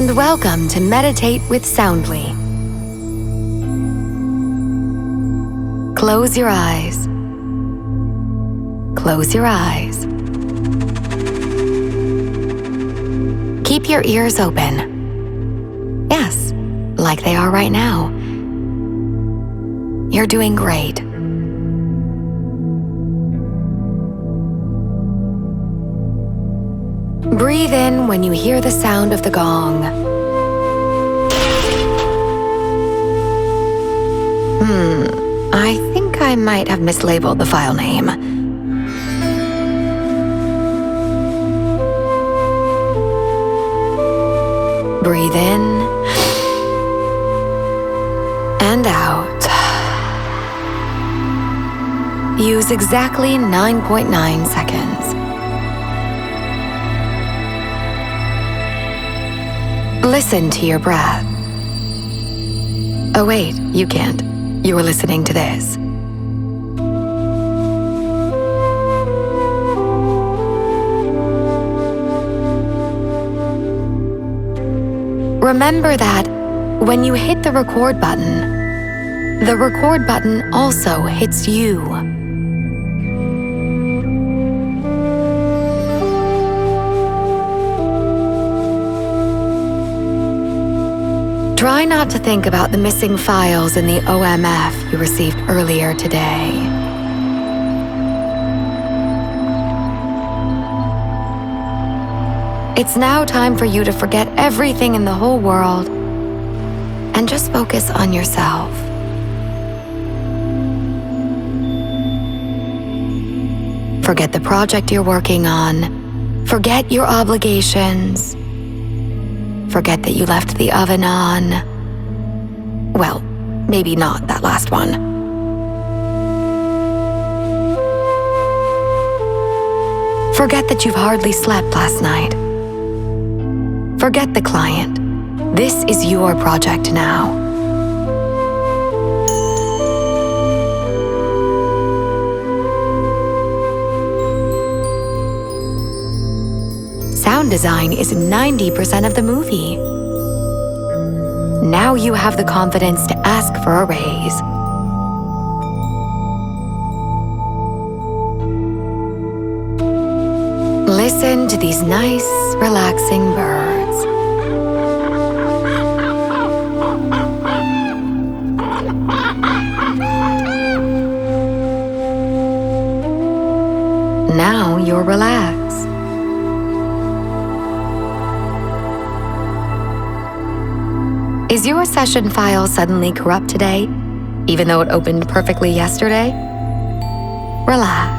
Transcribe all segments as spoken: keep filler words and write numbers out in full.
and welcome to Meditate with Soundly. Close your eyes. Close your eyes. Keep your ears open. Yes, like they are right now. You're doing great. Breathe in when you hear the sound of the gong. Hmm, I think I might have mislabeled the file name. Breathe in and out. Use exactly nine point nine seconds. Listen to your breath. Oh wait, you can't. You were listening to this. Remember that when you hit the record button, the record button also hits you. Try not to think about the missing files in the O M F you received earlier today. It's now time for you to forget everything in the whole world and just focus on yourself. Forget the project you're working on. Forget your obligations. Forget that you left the oven on. Well, maybe not that last one. Forget that you've hardly slept last night. Forget the client. This is your project now. Sound design is ninety percent of the movie. Now you have the confidence to ask for a raise. Listen to these nice, relaxing birds. Now you're relaxed. Is your session file suddenly corrupt today, even though it opened perfectly yesterday? Relax.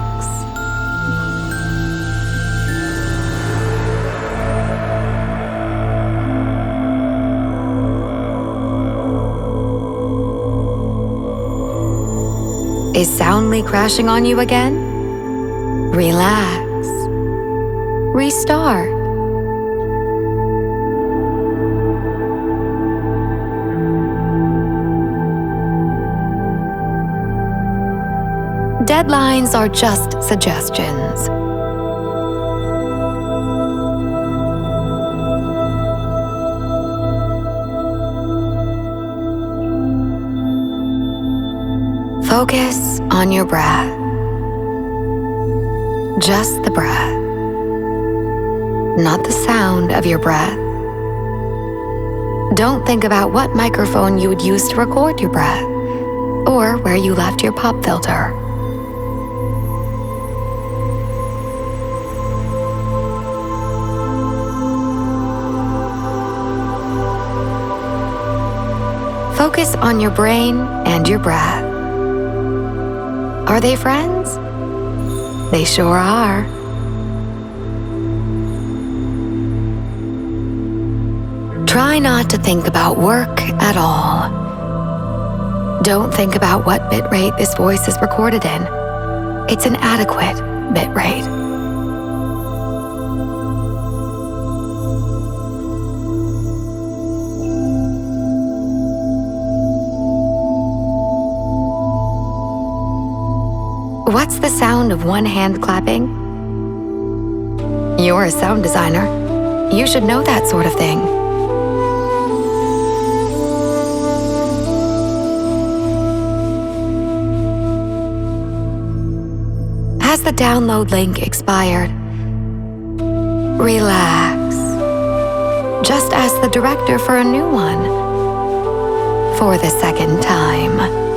Is Soundly crashing on you again? Relax. Restart. Deadlines are just suggestions. Focus on your breath. Just the breath, not the sound of your breath. Don't think about what microphone you would use to record your breath, or where you left your pop filter. Focus on your brain and your breath. Are they friends? They sure are. Try not to think about work at all. Don't think about what bitrate this voice is recorded in. It's an adequate bitrate. What's the sound of one hand clapping? You're a sound designer. You should know that sort of thing. Has the download link expired? Relax. Just ask the director for a new one. For the second time.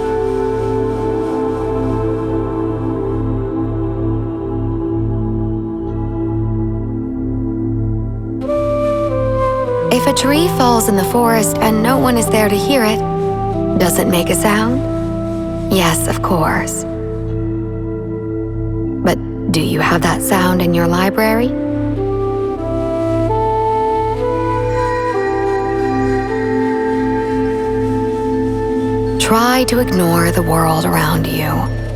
If a tree falls in the forest and no one is there to hear it, does it make a sound? Yes, of course. But do you have that sound in your library? Try to ignore the world around you.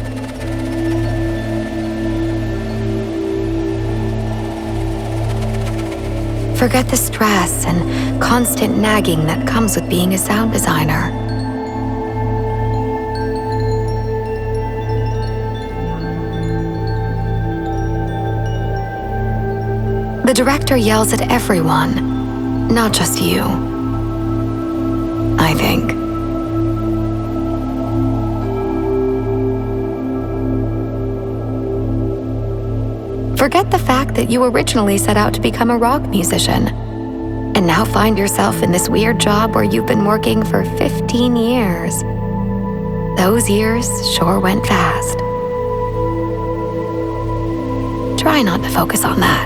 Forget the stress and constant nagging that comes with being a sound designer. The director yells at everyone, not just you. I think. Forget the fact that you originally set out to become a rock musician, and now find yourself in this weird job where you've been working for fifteen years. Those years sure went fast. Try not to focus on that.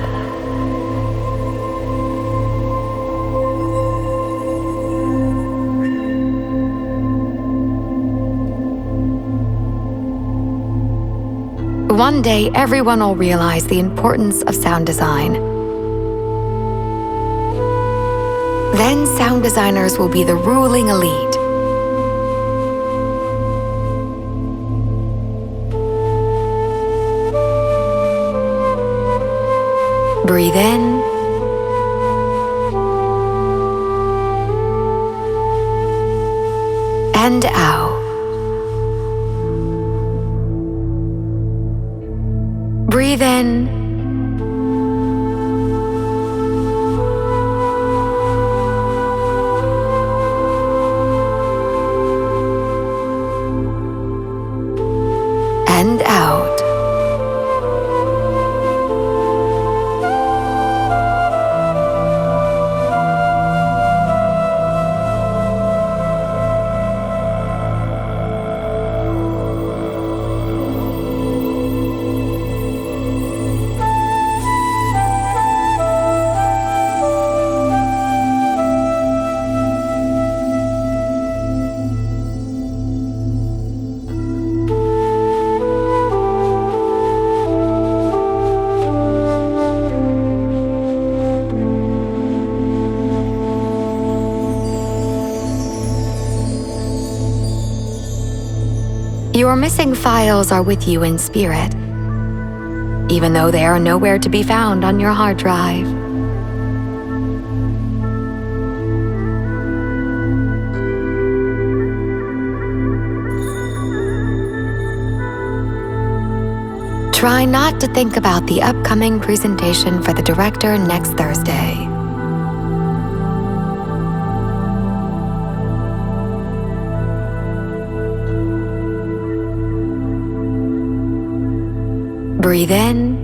One day, everyone will realize the importance of sound design. Then sound designers will be the ruling elite. Breathe in. And out. Breathe in. And out. Your missing files are with you in spirit, even though they are nowhere to be found on your hard drive. Try not to think about the upcoming presentation for the director next Thursday. Breathe in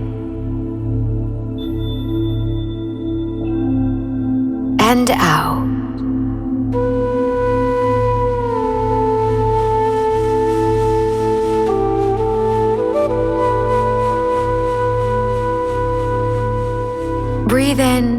and out. Breathe in